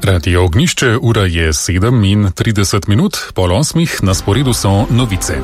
Radio Ognjišče, ura je 7:30, pol 8, na sporedu so novice.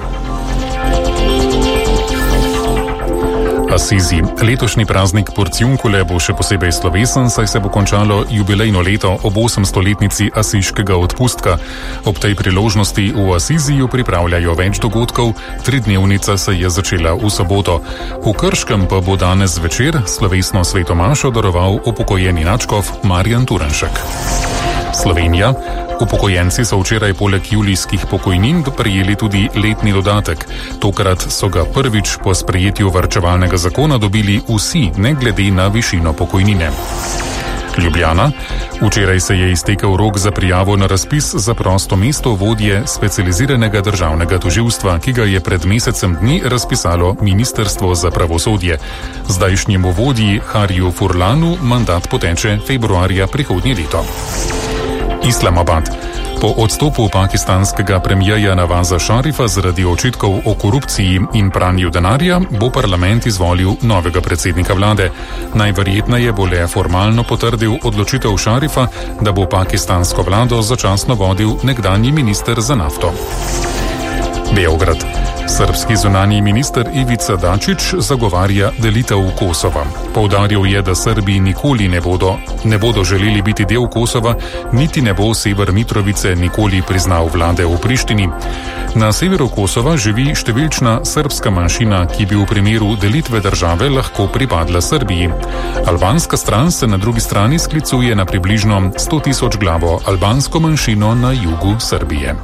Asizi. Letošnji praznik Porciuncule bo še posebej slovesen, saj se bo končalo jubilejno leto ob 800-letnici asiškega odpustka. Ob tej priložnosti v Asiziju pripravljajo več dogodkov, 3-dnevnica se je začela v soboto. V Krškem pa bo danes zvečer slovesno svetomašo daroval upokojeni nadškof Marjan Turnšek. Slovenija. Upokojenci so včeraj poleg julijskih pokojnin prejeli tudi letni dodatek. Tokrat so ga prvič po sprejetju varčevalnega zakona dobili vsi, ne glede na višino pokojnine. Ljubljana. Včeraj se je iztekel rok za prijavo na razpis za prosto mesto vodje specializiranega državnega tožilstva, ki ga je pred mesecem dni razpisalo Ministrstvo za pravosodje. Zdajšnjemu vodji Hariju Furlanu mandat poteče februarja prihodnje leto. Islamabad. Po odstopu pakistanskega premijerja Navaza Šarifa zaradi očitkov o korupciji in pranju denarja bo parlament izvolil novega predsednika vlade. Najverjetneje bo le formalno potrdil odločitev Šarifa, da bo pakistansko vlado začasno vodil nekdanji minister za nafto. Beograd. Srbski zunanji minister Ivica Dačić zagovarja delitev Kosova. Poudaril je, da Srbi nikoli ne bodo želeli biti del Kosova, niti ne bo Sever Mitrovice nikoli priznal vlade v Prištini. Na severu Kosova živi številčna srbska manjšina, ki bi v primeru delitve države lahko pripadla Srbiji. Albanska stran se na drugi strani sklicuje na približno 100.000 glavo albansko manjšino na jugu Srbije.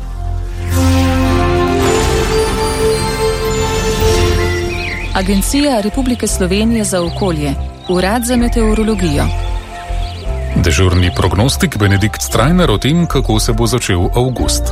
Agencija Republike Slovenije za okolje, Urad za meteorologijo. Dežurni prognostik Benedikt Strajnar o tem, kako se bo začel avgust.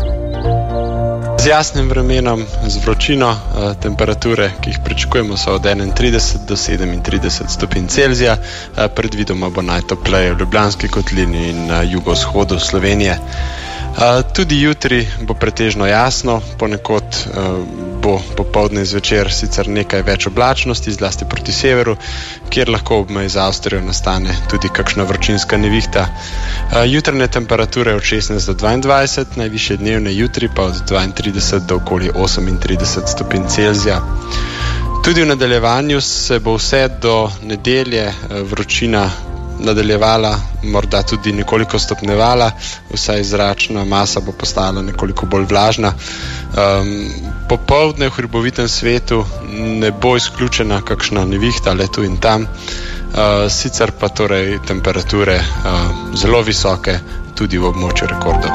Z jasnim vremenom, z vročino, temperature, ki jih pričakujemo, so od 31 do 37 stopinj Celzija. Predvidoma bo najtopleje v Ljubljanski kotlini in na jugovzhodu Slovenije. Tudi jutri bo pretežno jasno, ponekod bo popoldne zvečer sicer nekaj več oblačnosti, zlasti proti severu, kjer lahko ob meji z Avstrijo nastane tudi kakšna vročinska nevihta. Jutranje temperature od 16 do 22, najvišje dnevne jutri pa od 32 do okoli 38 stopinj Celzija. Tudi v nadaljevanju se bo vse do nedelje vročina nadaljevala, morda tudi nekoliko stopnevala, vsaj zračna masa bo postala nekoliko bolj vlažna. Popoldne v hribovitem svetu ne bo izključena kakšna nevihta, le tu in tam, sicer pa torej temperature zelo visoke tudi v območju rekordov.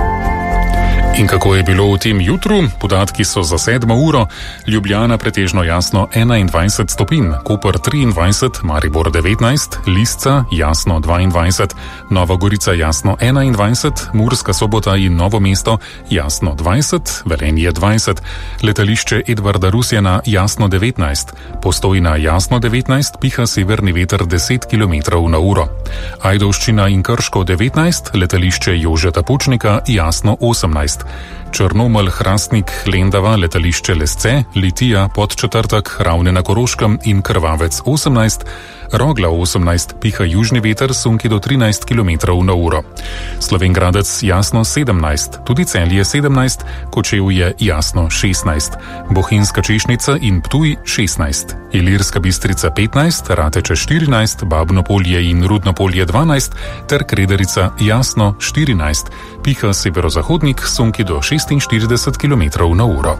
In kako je bilo v tem jutru? Podatki so za 7 uro. Ljubljana pretežno jasno 21 stopinj, Koper 23, Maribor 19, Lisca jasno 22, Nova Gorica jasno 21, Murska Sobota in Novo mesto jasno 20, Velenje 20, letališče Edvarda Rusjana jasno 19, Postojna jasno 19, piha severni veter 10 km/h. Ajdovščina in Krško 19, letališče Jožeta Pučnika jasno 18. Črnomelj, Hrastnik, Lendava, letališče Lesce, Litija, Podčetrtek, Ravne na Koroškem in Krvavec 18, Rogla 18, piha južni veter, sunki do 13 km/h. Slovenj Gradec jasno 17, tudi Celje 17, Kočevje jasno 16, Bohinjska Češnica in Ptuj 16, Ilirska Bistrica 15, Rateče 14, Babno Polje in Rudno Polje 12 ter Kredarica jasno 14, piha severozahodnik, sunki do 46 km/h.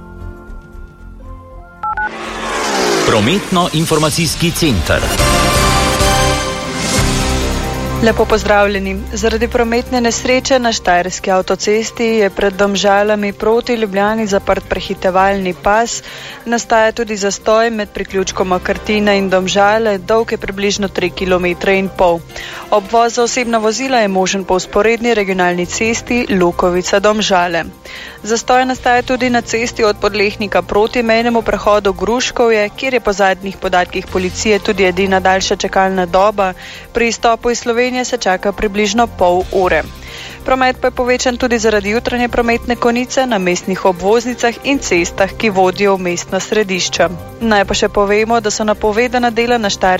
Prometno-informacijski center. Lepo pozdravljeni. Zaradi prometne nesreče na Štajerski avtocesti je pred Domžalami proti Ljubljani zaprt prehitevalni pas. Nastaja tudi zastoj med priključkoma Krtina in Domžale, dolg je približno 3,5 km. Obvoz za osebna vozila je možen po vzporedni regionalni cesti Lukovica-Domžale. Zastoj nastaja tudi na cesti od Podlehnika proti mejnemu prehodu Gruškovje, kjer je po zadnjih podatkih policije tudi edina daljša čakalna doba. Pri izstopu iz Slovenije se čaka približno pol ure. Promet pa je povečan tudi zaradi jutranje prometne konice na mestnih obvoznicah in cestah, ki vodijo v mestna središča. Naj pa še povemo, da so napovedana dela na Štajerskem